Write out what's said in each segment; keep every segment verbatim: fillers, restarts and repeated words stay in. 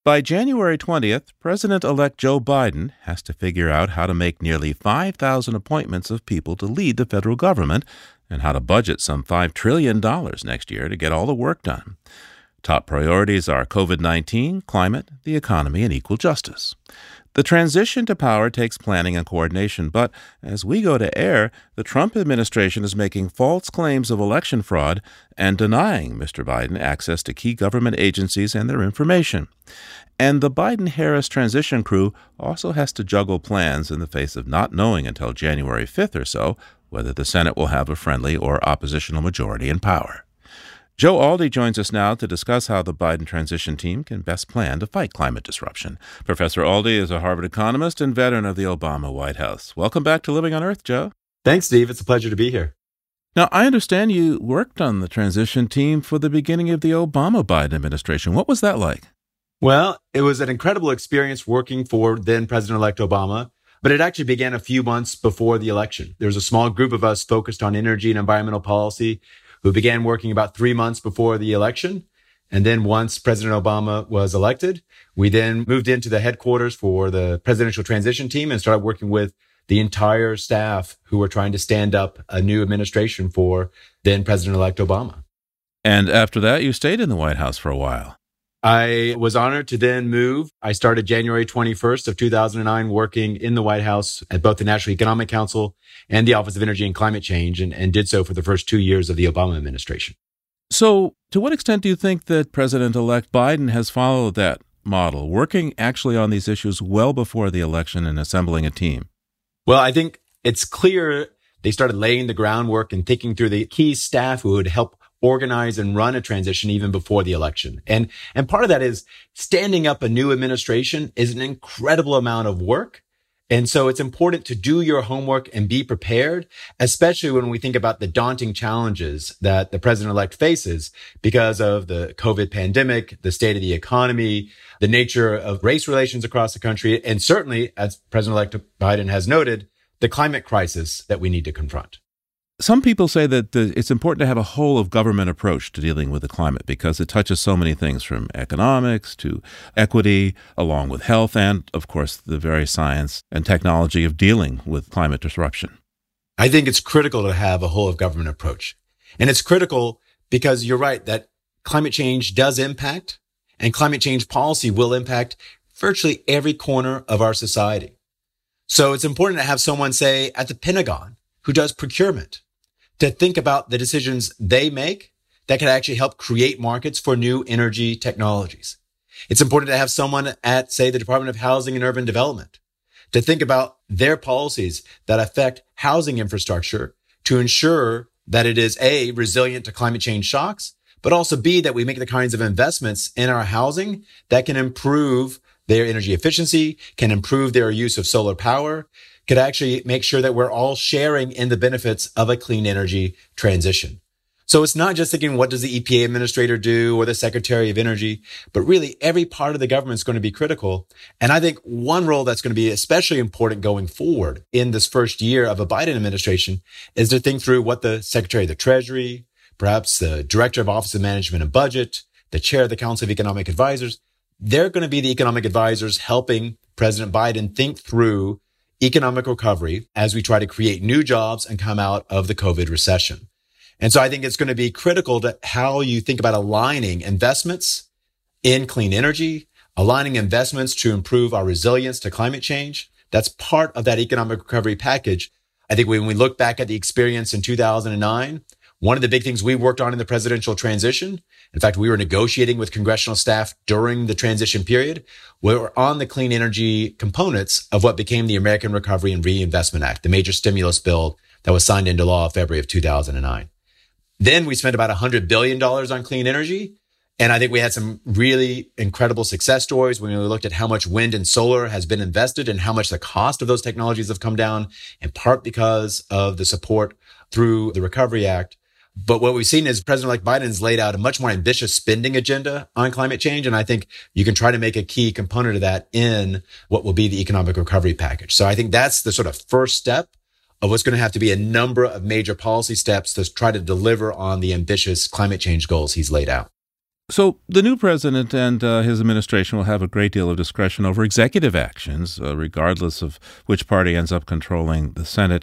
By January twentieth, President-elect Joe Biden has to figure out how to make nearly five thousand appointments of people to lead the federal government and how to budget some five trillion dollars next year to get all the work done. Top priorities are covid nineteen, climate, the economy, and equal justice. The transition to power takes planning and coordination, but as we go to air, the Trump administration is making false claims of election fraud and denying Mister Biden access to key government agencies and their information. And the Biden-Harris transition crew also has to juggle plans in the face of not knowing until January fifth or so whether the Senate will have a friendly or oppositional majority in power. Joe Aldi joins us now to discuss how the Biden transition team can best plan to fight climate disruption. Professor Aldi is a Harvard economist and veteran of the Obama White House. Welcome back to Living on Earth, Joe. Thanks, Steve. It's a pleasure to be here. Now, I understand you worked on the transition team for the beginning of the Obama-Biden administration. What was that like? Well, it was an incredible experience working for then President-elect Obama, but it actually began a few months before the election. There was a small group of us focused on energy and environmental policy who began working about three months before the election. And then once President Obama was elected, we then moved into the headquarters for the presidential transition team and started working with the entire staff who were trying to stand up a new administration for then President-elect Obama. And after that, you stayed in the White House for a while. I was honored to then move. I started January twenty-first of two thousand nine working in the White House at both the National Economic Council and the Office of Energy and Climate Change, and, and did so for the first two years of the Obama administration. So to what extent do you think that President-elect Biden has followed that model, working actually on these issues well before the election and assembling a team? Well, I think it's clear they started laying the groundwork and thinking through the key staff who would help organize and run a transition even before the election. And, and part of that is standing up a new administration is an incredible amount of work. And so it's important to do your homework and be prepared, especially when we think about the daunting challenges that the president-elect faces because of the COVID pandemic, the state of the economy, the nature of race relations across the country, and certainly, as President-elect Biden has noted, the climate crisis that we need to confront. Some people say that the, it's important to have a whole-of-government approach to dealing with the climate because it touches so many things from economics to equity, along with health and, of course, the very science and technology of dealing with climate disruption. I think it's critical to have a whole-of-government approach. And it's critical because you're right that climate change does impact, and climate change policy will impact virtually every corner of our society. So it's important to have someone, say, at the Pentagon who does procurement, to think about the decisions they make that can actually help create markets for new energy technologies. It's important to have someone at, say, the Department of Housing and Urban Development to think about their policies that affect housing infrastructure to ensure that it is A, resilient to climate change shocks, but also B, that we make the kinds of investments in our housing that can improve their energy efficiency, can improve their use of solar power, could actually make sure that we're all sharing in the benefits of a clean energy transition. So it's not just thinking, what does the E P A administrator do or the Secretary of Energy, but really every part of the government is going to be critical. And I think one role that's going to be especially important going forward in this first year of a Biden administration is to think through what the Secretary of the Treasury, perhaps the Director of Office of Management and Budget, the Chair of the Council of Economic Advisors, they're going to be the economic advisors helping President Biden think through economic recovery as we try to create new jobs and come out of the COVID recession. And so I think it's going to be critical to how you think about aligning investments in clean energy, aligning investments to improve our resilience to climate change. That's part of that economic recovery package. I think when we look back at the experience in two thousand nine, one of the big things we worked on in the presidential transition, in fact, we were negotiating with congressional staff during the transition period, we were on the clean energy components of what became the American Recovery and Reinvestment Act, the major stimulus bill that was signed into law in February of two thousand nine. Then we spent about one hundred billion dollars on clean energy. And I think we had some really incredible success stories when we looked at how much wind and solar has been invested and how much the cost of those technologies have come down, in part because of the support through the Recovery Act. But what we've seen is President-elect Biden's laid out a much more ambitious spending agenda on climate change. And I think you can try to make a key component of that in what will be the economic recovery package. So I think that's the sort of first step of what's going to have to be a number of major policy steps to try to deliver on the ambitious climate change goals he's laid out. So the new president and uh, his administration will have a great deal of discretion over executive actions, uh, regardless of which party ends up controlling the Senate.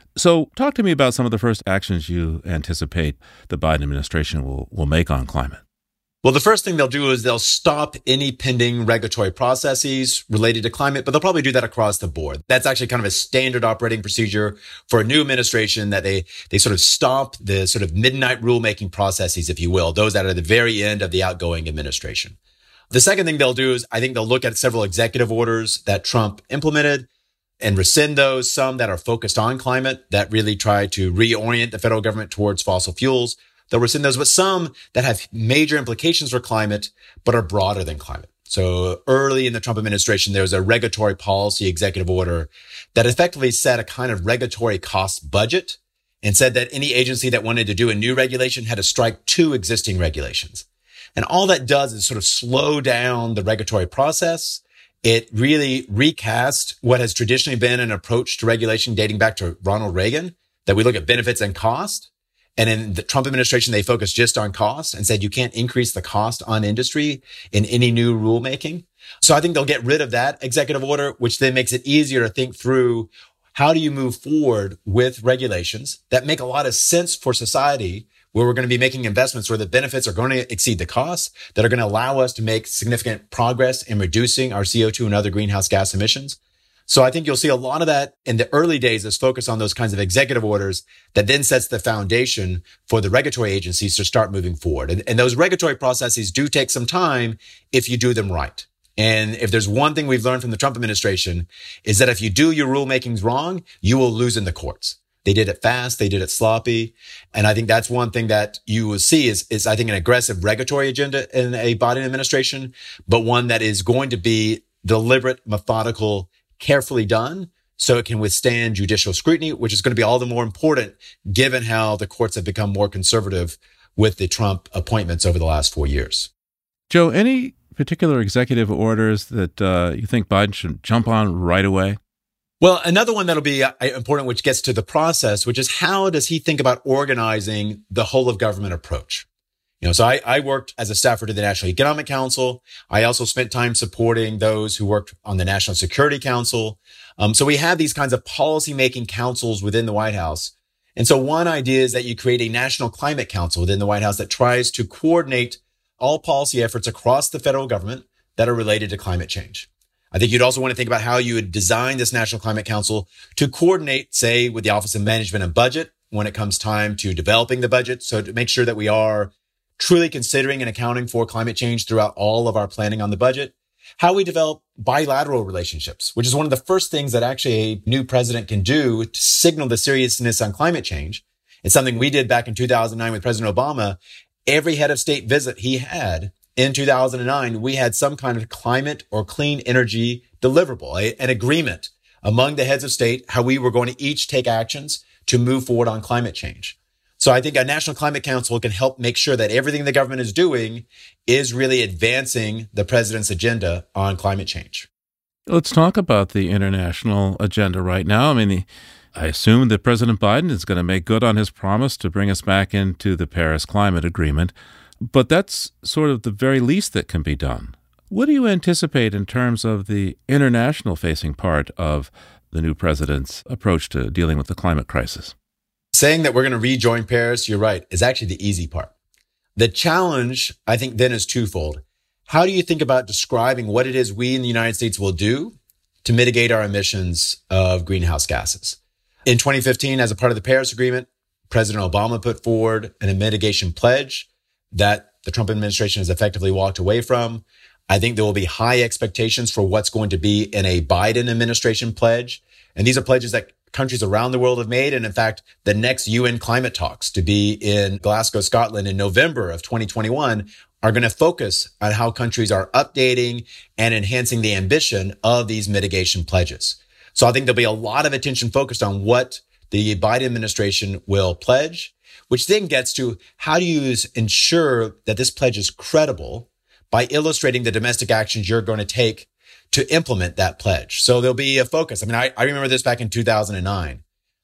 So talk to me about some of the first actions you anticipate the Biden administration will, will make on climate. Well, the first thing they'll do is they'll stop any pending regulatory processes related to climate, but they'll probably do that across the board. That's actually kind of a standard operating procedure for a new administration, that they, they sort of stop the sort of midnight rulemaking processes, if you will, those that are at the very end of the outgoing administration. The second thing they'll do is I think they'll look at several executive orders that Trump implemented and rescind those, some that are focused on climate that really try to reorient the federal government towards fossil fuels. They'll rescind those, but some that have major implications for climate, but are broader than climate. So early in the Trump administration, there was a regulatory policy executive order that effectively set a kind of regulatory cost budget and said that any agency that wanted to do a new regulation had to strike two existing regulations. And all that does is sort of slow down the regulatory process. It really recast what has traditionally been an approach to regulation dating back to Ronald Reagan, that we look at benefits and cost. And in the Trump administration, they focused just on cost and said you can't increase the cost on industry in any new rulemaking. So I think they'll get rid of that executive order, which then makes it easier to think through how do you move forward with regulations that make a lot of sense for society, where we're going to be making investments where the benefits are going to exceed the costs, that are going to allow us to make significant progress in reducing our C O two and other greenhouse gas emissions. So I think you'll see a lot of that in the early days is focused on those kinds of executive orders that then sets the foundation for the regulatory agencies to start moving forward. And, and those regulatory processes do take some time if you do them right. And if there's one thing we've learned from the Trump administration is that if you do your rulemakings wrong, you will lose in the courts. They did it fast. They did it sloppy. And I think that's one thing that you will see is, is I think, an aggressive regulatory agenda in a Biden administration, but one that is going to be deliberate, methodical, carefully done so it can withstand judicial scrutiny, which is going to be all the more important given how the courts have become more conservative with the Trump appointments over the last four years. Joe, any particular executive orders that uh, you think Biden should jump on right away? Well, another one that'll be important, which gets to the process, which is how does he think about organizing the whole of government approach? You know, so I, I worked as a staffer to the National Economic Council. I also spent time supporting those who worked on the National Security Council. Um, so we have these kinds of policymaking councils within the White House. And so one idea is that you create a National Climate Council within the White House that tries to coordinate all policy efforts across the federal government that are related to climate change. I think you'd also want to think about how you would design this National Climate Council to coordinate, say, with the Office of Management and Budget when it comes time to developing the budget. So to make sure that we are truly considering and accounting for climate change throughout all of our planning on the budget. How we develop bilateral relationships, which is one of the first things that actually a new president can do to signal the seriousness on climate change. It's something we did back in two thousand nine with President Obama. Every head of state visit he had in two thousand nine, we had some kind of climate or clean energy deliverable, a, an agreement among the heads of state, how we were going to each take actions to move forward on climate change. So I think a National Climate Council can help make sure that everything the government is doing is really advancing the president's agenda on climate change. Let's talk about the international agenda right now. I mean, the, I assume that President Biden is going to make good on his promise to bring us back into the Paris Climate Agreement, but that's sort of the very least that can be done. What do you anticipate in terms of the international-facing part of the new president's approach to dealing with the climate crisis? Saying that we're going to rejoin Paris, you're right, is actually the easy part. The challenge, I think, then is twofold. How do you think about describing what it is we in the United States will do to mitigate our emissions of greenhouse gases? In twenty fifteen, as a part of the Paris Agreement, President Obama put forward a mitigation pledge that the Trump administration has effectively walked away from. I think there will be high expectations for what's going to be in a Biden administration pledge. And these are pledges that countries around the world have made. And in fact, the next U N climate talks to be in Glasgow, Scotland in November of twenty twenty-one are going to focus on how countries are updating and enhancing the ambition of these mitigation pledges. So I think there'll be a lot of attention focused on what the Biden administration will pledge, which then gets to how do you ensure that this pledge is credible by illustrating the domestic actions you're going to take to implement that pledge. So there'll be a focus. I mean, I, I remember this back in two thousand nine.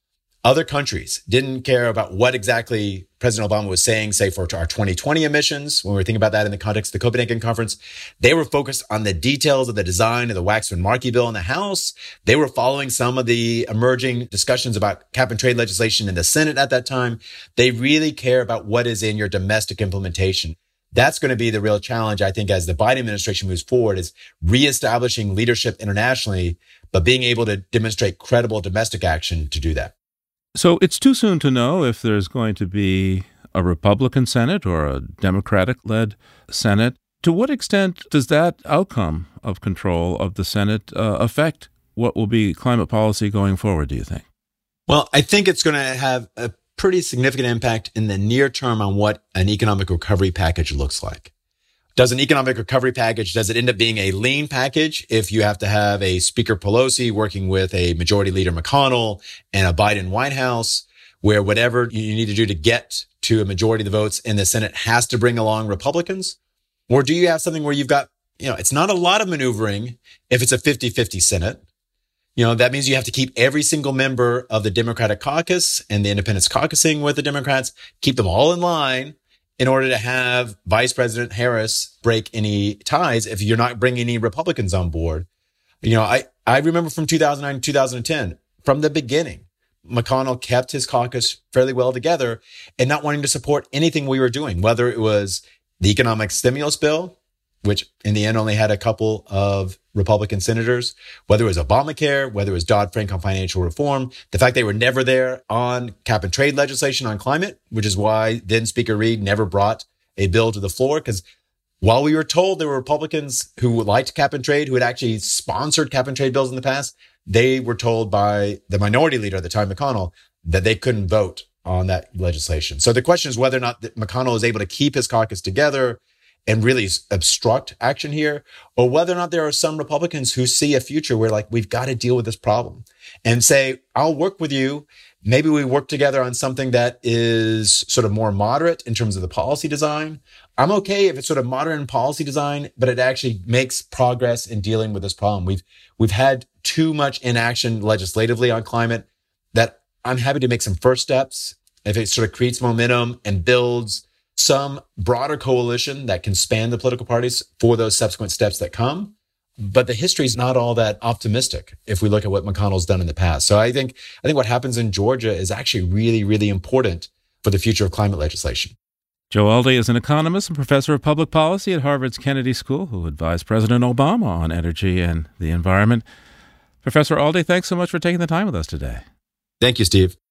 Other countries didn't care about what exactly President Obama was saying, say, for our twenty twenty emissions. When we were thinking about that in the context of the Copenhagen Conference, they were focused on the details of the design of the Waxman-Markey bill in the House. They were following some of the emerging discussions about cap and trade legislation in the Senate at that time. They really care about what is in your domestic implementation. That's going to be the real challenge, I think, as the Biden administration moves forward, is reestablishing leadership internationally, but being able to demonstrate credible domestic action to do that. So it's too soon to know if there's going to be a Republican Senate or a Democratic-led Senate. To what extent does that outcome of control of the Senate uh, affect what will be climate policy going forward, do you think? Well, I think it's going to have a pretty significant impact in the near term on what an economic recovery package looks like. Does an economic recovery package, does it end up being a lean package if you have to have a Speaker Pelosi working with a Majority Leader McConnell and a Biden White House, where whatever you need to do to get to a majority of the votes in the Senate has to bring along Republicans? Or do you have something where you've got, you know, it's not a lot of maneuvering if it's a fifty-fifty Senate. You know, that means you have to keep every single member of the Democratic caucus and the independents caucusing with the Democrats, keep them all in line in order to have Vice President Harris break any ties if you're not bringing any Republicans on board. You know, I, I remember from two thousand nine to two thousand ten, from the beginning, McConnell kept his caucus fairly well together and not wanting to support anything we were doing, whether it was the economic stimulus bill, which in the end only had a couple of Republican senators, whether it was Obamacare, whether it was Dodd-Frank on financial reform, the fact they were never there on cap and trade legislation on climate, which is why then Speaker Reid never brought a bill to the floor. Because while we were told there were Republicans who liked cap and trade, who had actually sponsored cap and trade bills in the past, they were told by the minority leader at the time, McConnell, that they couldn't vote on that legislation. So the question is whether or not McConnell is able to keep his caucus together and really obstruct action here, or whether or not there are some Republicans who see a future where, like, we've got to deal with this problem and say, I'll work with you. Maybe we work together on something that is sort of more moderate in terms of the policy design. I'm okay if it's sort of moderate in policy design, but it actually makes progress in dealing with this problem. We've, we've had too much inaction legislatively on climate that I'm happy to make some first steps if it sort of creates momentum and builds some broader coalition that can span the political parties for those subsequent steps that come. But the history is not all that optimistic if we look at what McConnell's done in the past. So I think I think what happens in Georgia is actually really, really important for the future of climate legislation. Joe Alday is an economist and professor of public policy at Harvard's Kennedy School who advised President Obama on energy and the environment. Professor Alday, thanks so much for taking the time with us today. Thank you, Steve.